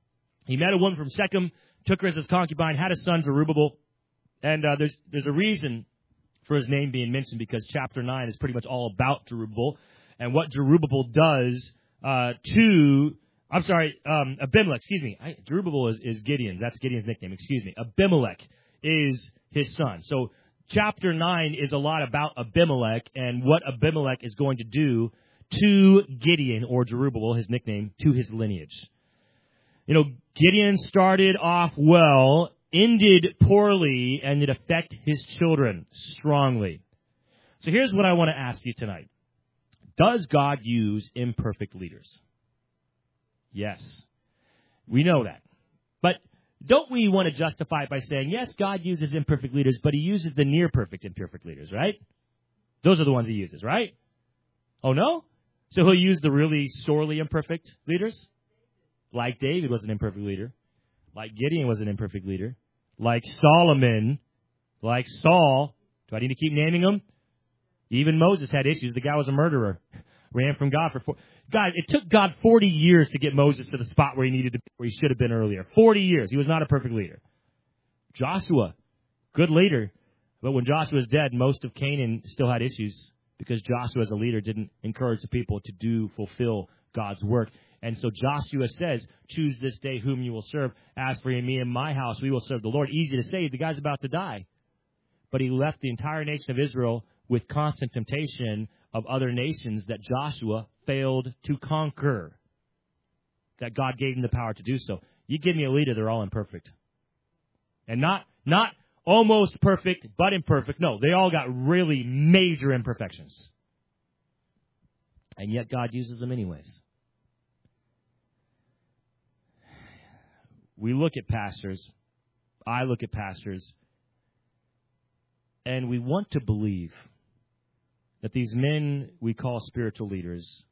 He met a woman from Shechem, took her as his concubine, had a son, Zerubbabel. And uh, there's there's a reason for his name being mentioned, because chapter nine is pretty much all about Zerubbabel and what Zerubbabel does uh, to, I'm sorry, um, Abimelech, excuse me. I, Zerubbabel is, is Gideon. That's Gideon's nickname, excuse me. Abimelech is his son. So chapter nine is a lot about Abimelech and what Abimelech is going to do to Gideon, or Zerubbabel, his nickname, to his lineage. You know, Gideon started off well, ended poorly, and it affected his children strongly. So here's what I want to ask you tonight. Does God use imperfect leaders? Yes. We know that. But don't we want to justify it by saying, yes, God uses imperfect leaders, but he uses the near-perfect imperfect leaders, right? Those are the ones he uses, right? Oh, no? So he'll use the really sorely imperfect leaders? Like David was an imperfect leader. Like Gideon was an imperfect leader. Like Solomon. Like Saul. Do I need to keep naming them? Even Moses had issues. The guy was a murderer. Ran from God for four. God, it took God forty years to get Moses to the spot where he needed to, where he should have been earlier. Forty years. He was not a perfect leader. Joshua, good leader. But when Joshua was dead, most of Canaan still had issues because Joshua as a leader didn't encourage the people to do, fulfill God's work. And so Joshua says, choose this day whom you will serve. As for me and my house, we will serve the Lord. Easy to say, the guy's about to die. But he left the entire nation of Israel with constant temptation of other nations that Joshua failed to conquer. That God gave him the power to do so. You give me a leader, they're all imperfect. And not, not almost perfect, but imperfect. No, they all got really major imperfections. And yet God uses them anyways. We look at pastors, I look at pastors, and we want to believe that these men we call spiritual leaders,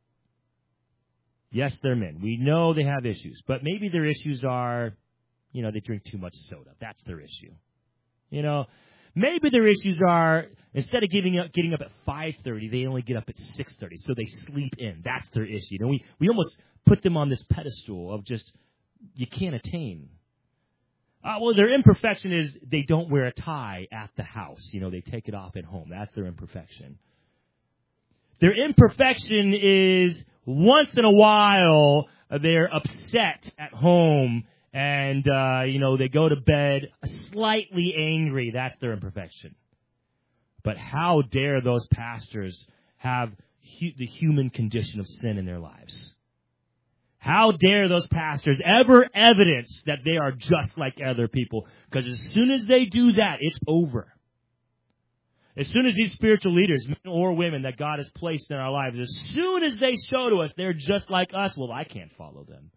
yes, they're men. We know they have issues, but maybe their issues are, you know, they drink too much soda. That's their issue. You know, maybe their issues are, instead of getting up, getting up at five thirty, they only get up at six thirty, so they sleep in. That's their issue. You know, we, we almost put them on this pedestal of just, you can't attain. Uh, well, their imperfection is they don't wear a tie at the house. You know, they take it off at home. That's their imperfection. Their imperfection is once in a while uh, they're upset at home and, uh, you know, they go to bed slightly angry. That's their imperfection. But how dare those pastors have hu- the human condition of sin in their lives? How dare those pastors ever evidence that they are just like other people? Because as soon as they do that, it's over. As soon as these spiritual leaders, men or women that God has placed in our lives, as soon as they show to us they're just like us, well, I can't follow them.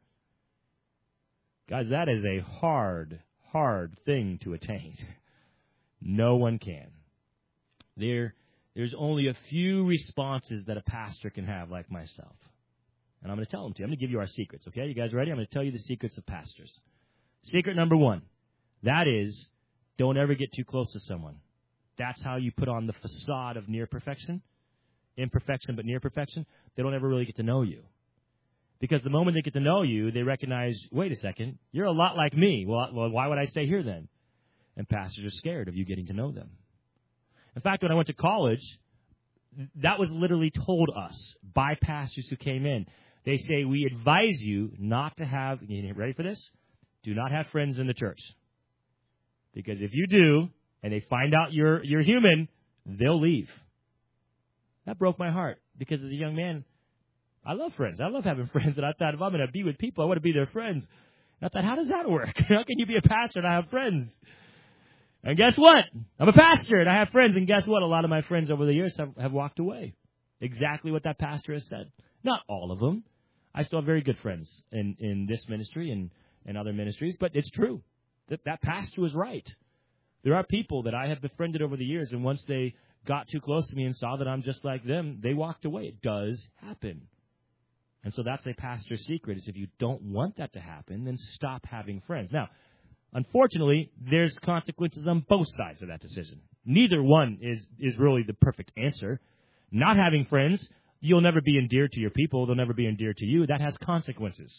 Guys, that is a hard, hard thing to attain. No one can. There, there's only a few responses that a pastor can have like myself. And I'm going to tell them to you. I'm going to give you our secrets, okay? You guys ready? I'm going to tell you the secrets of pastors. Secret number one, that is, don't ever get too close to someone. That's how you put on the facade of near perfection. Imperfection, but near perfection. They don't ever really get to know you. Because the moment they get to know you, they recognize, wait a second, you're a lot like me. Well, well, why would I stay here then? And pastors are scared of you getting to know them. In fact, when I went to college, that was literally told us by pastors who came in. They say, we advise you not to have, you ready for this? Do not have friends in the church. Because if you do, and they find out you're you're human, they'll leave. That broke my heart. Because as a young man, I love friends. I love having friends. And I thought, if I'm going to be with people, I want to be their friends. And I thought, how does that work? How can you be a pastor and I have friends? And guess what? I'm a pastor and I have friends. And guess what? A lot of my friends over the years have, have walked away. Exactly what that pastor has said. Not all of them. I still have very good friends in, in this ministry and, and other ministries, but it's true. That, that pastor was right. There are people that I have befriended over the years, and once they got too close to me and saw that I'm just like them, they walked away. It does happen. And so that's a pastor's secret, is if you don't want that to happen, then stop having friends. Now, unfortunately, there's consequences on both sides of that decision. Neither one is, is really the perfect answer. Not having friends, you'll never be endeared to your people. They'll never be endeared to you. That has consequences.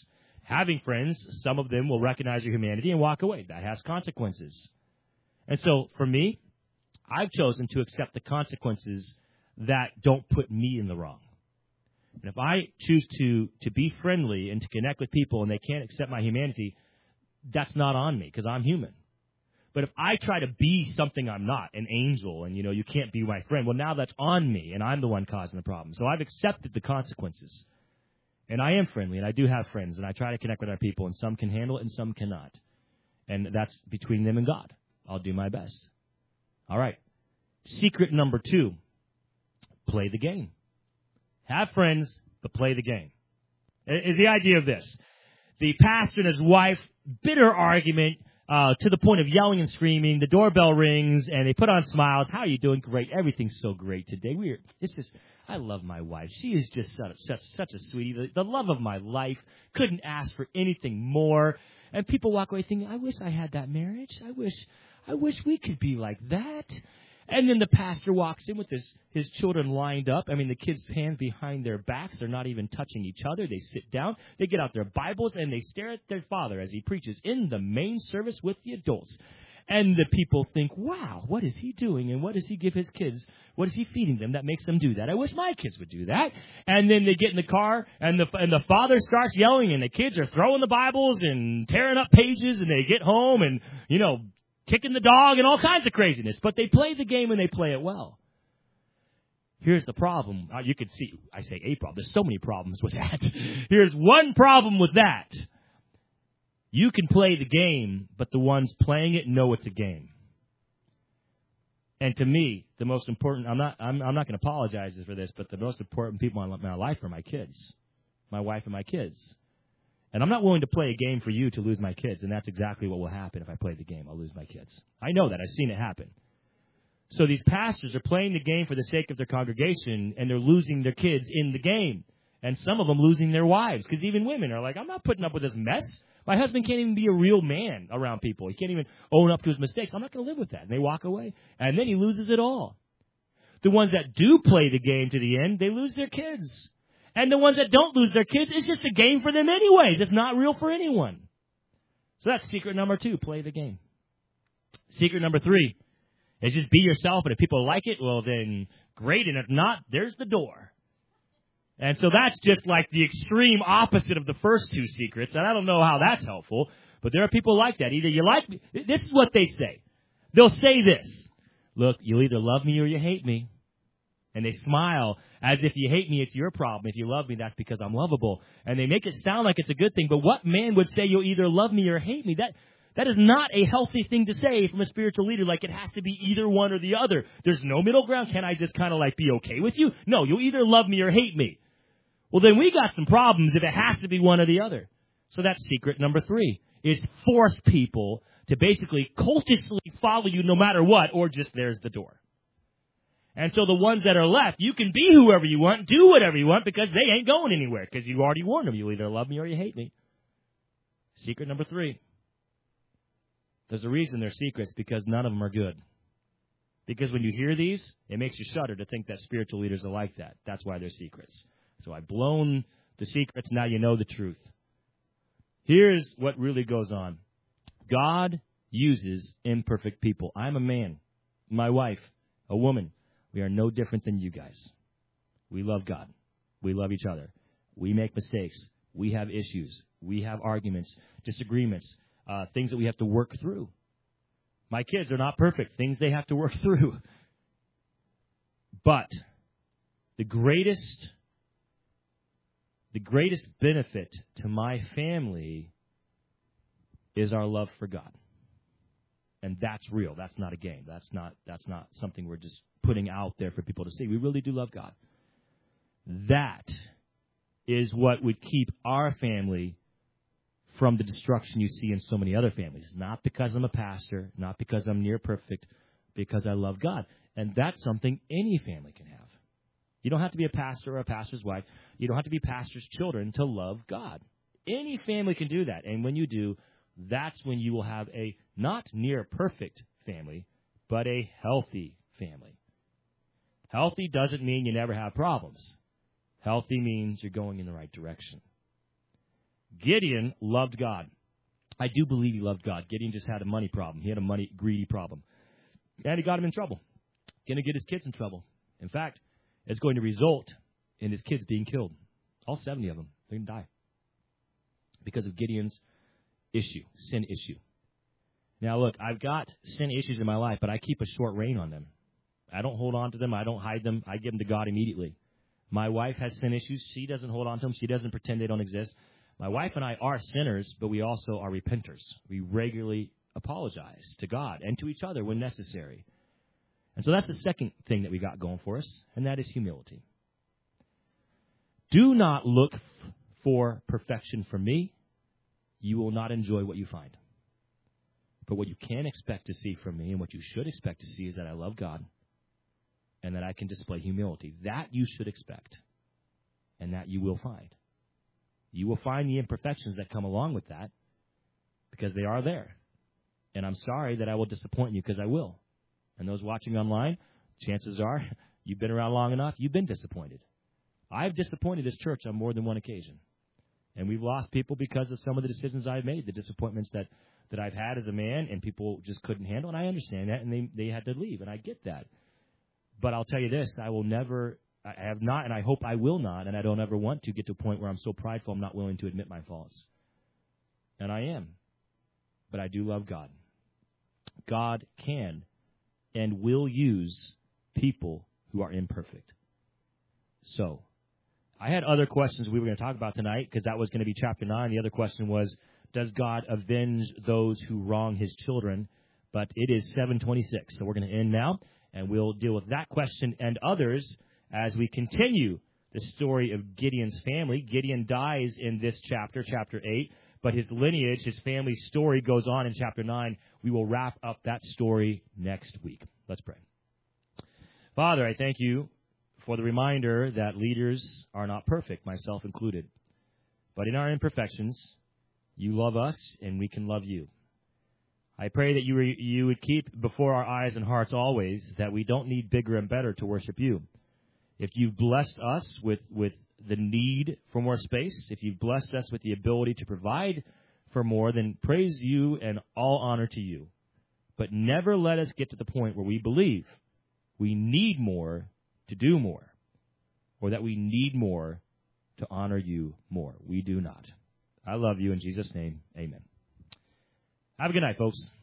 having friends, some of them will recognize your humanity and walk away. That has consequences. And so for me, I've chosen to accept the consequences that don't put me in the wrong. And if I choose to, to be friendly and to connect with people and they can't accept my humanity, that's not on me because I'm human. But if I try to be something I'm not, an angel, and, you know, you can't be my friend, well, now that's on me, and I'm the one causing the problem. So I've accepted the consequences. And I am friendly, and I do have friends, and I try to connect with our people, and some can handle it and some cannot. And that's between them and God. I'll do my best. All right. Secret number two, play the game. Have friends, but play the game. Is the idea of this. The pastor and his wife, bitter argument, uh, to the point of yelling and screaming. The doorbell rings, and they put on smiles. How are you doing? Great. Everything's so great today. We're, it's just, I love my wife. She is just such, such, such a sweetie. The, the love of my life. Couldn't ask for anything more. And people walk away thinking, I wish I had that marriage. I wish, I wish we could be like that. And then the pastor walks in with his, his children lined up. I mean, the kids' hands behind their backs. They're not even touching each other. They sit down. They get out their Bibles, and they stare at their father as he preaches in the main service with the adults. And the people think, wow, what is he doing? And what does he give his kids? What is he feeding them that makes them do that? I wish my kids would do that. And then they get in the car, and the, and the father starts yelling, and the kids are throwing the Bibles and tearing up pages, and they get home and, you know, kicking the dog and all kinds of craziness. But they play the game and they play it well. Here's the problem. Uh, you can see, I say a problem. There's so many problems with that. Here's one problem with that. You can play the game, but the ones playing it know it's a game. And to me, the most important, I'm not, I'm, I'm not going to apologize for this, but the most important people in my life are my kids, my wife and my kids. And I'm not willing to play a game for you to lose my kids, and that's exactly what will happen if I play the game. I'll lose my kids. I know that. I've seen it happen. So these pastors are playing the game for the sake of their congregation, and they're losing their kids in the game. And some of them losing their wives, because even women are like, I'm not putting up with this mess. My husband can't even be a real man around people. He can't even own up to his mistakes. I'm not going to live with that. And they walk away, and then he loses it all. The ones that do play the game to the end, they lose their kids. And the ones that don't lose their kids, it's just a game for them anyways. It's not real for anyone. So that's secret number two, play the game. Secret number three is just be yourself, and if people like it, well, then great, and if not, there's the door. And so that's just like the extreme opposite of the first two secrets, and I don't know how that's helpful, but there are people like that. Either you like me, this is what they say. They'll say this, look, you'll either love me or you hate me. And they smile as if you hate me, it's your problem. If you love me, that's because I'm lovable. And they make it sound like it's a good thing. But what man would say you'll either love me or hate me? That that is not a healthy thing to say from a spiritual leader. Like it has to be either one or the other. There's no middle ground. Can I just kind of like be okay with you? No, you'll either love me or hate me. Well, then we got some problems if it has to be one or the other. So that's secret number three, is force people to basically cultishly follow you no matter what, or just there's the door. And so the ones that are left, you can be whoever you want, do whatever you want, because they ain't going anywhere, because you already warned them. You either love me or you hate me. Secret number three. There's a reason they're secrets, because none of them are good. Because when you hear these, it makes you shudder to think that spiritual leaders are like that. That's why they're secrets. So I've blown the secrets. Now you know the truth. Here's what really goes on. God uses imperfect people. I'm a man. My wife, a woman. We are no different than you guys. We love God. We love each other. We make mistakes. We have issues. We have arguments, disagreements, uh, things that we have to work through. My kids are not perfect, things they have to work through. But the greatest, the greatest benefit to my family is our love for God. And that's real. That's not a game. That's not that's not something we're just putting out there for people to see. We really do love God. That is what would keep our family from the destruction you see in so many other families. Not because I'm a pastor, not because I'm near perfect, because I love God. And that's something any family can have. You don't have to be a pastor or a pastor's wife. You don't have to be pastor's children to love God. Any family can do that. And when you do, that's when you will have a not near perfect family, but a healthy family. Healthy doesn't mean you never have problems. Healthy means you're going in the right direction. Gideon loved God. I do believe he loved God. Gideon just had a money problem. He had a money greedy problem. And he got him in trouble. Going to get his kids in trouble. In fact, it's going to result in his kids being killed. All seventy of them. They're going to die. Because of Gideon's issue, sin issue. Now, look, I've got sin issues in my life, but I keep a short rein on them. I don't hold on to them. I don't hide them. I give them to God immediately. My wife has sin issues. She doesn't hold on to them. She doesn't pretend they don't exist. My wife and I are sinners, but we also are repenters. We regularly apologize to God and to each other when necessary. And so that's the second thing that we got going for us, and that is humility. Do not look f- for perfection from me. You will not enjoy what you find. But what you can expect to see from me and what you should expect to see is that I love God and that I can display humility. That you should expect, and that you will find. You will find the imperfections that come along with that because they are there. And I'm sorry that I will disappoint you because I will. And those watching online, chances are you've been around long enough, you've been disappointed. I've disappointed this church on more than one occasion. And we've lost people because of some of the decisions I've made, the disappointments that, that I've had as a man, and people just couldn't handle. And I understand that, and they, they had to leave, and I get that. But I'll tell you this, I will never, I have not, and I hope I will not, and I don't ever want to get to a point where I'm so prideful I'm not willing to admit my faults. And I am. But I do love God. God can and will use people who are imperfect. So, I had other questions we were going to talk about tonight because that was going to be chapter nine. The other question was, does God avenge those who wrong his children? But it is seven twenty-six, so we're going to end now, and we'll deal with that question and others as we continue the story of Gideon's family. Gideon dies in this chapter, chapter eight, but his lineage, his family story goes on in chapter nine. We will wrap up that story next week. Let's pray. Father, I thank you for the reminder that leaders are not perfect, myself included. But in our imperfections, you love us and we can love you. I pray that you, re- you would keep before our eyes and hearts always that we don't need bigger and better to worship you. If you've blessed us with, with the need for more space, if you've blessed us with the ability to provide for more, then praise you and all honor to you. But never let us get to the point where we believe we need more to do more, or that we need more to honor you more. We do not. I love you in Jesus' name. Amen. Have a good night, folks.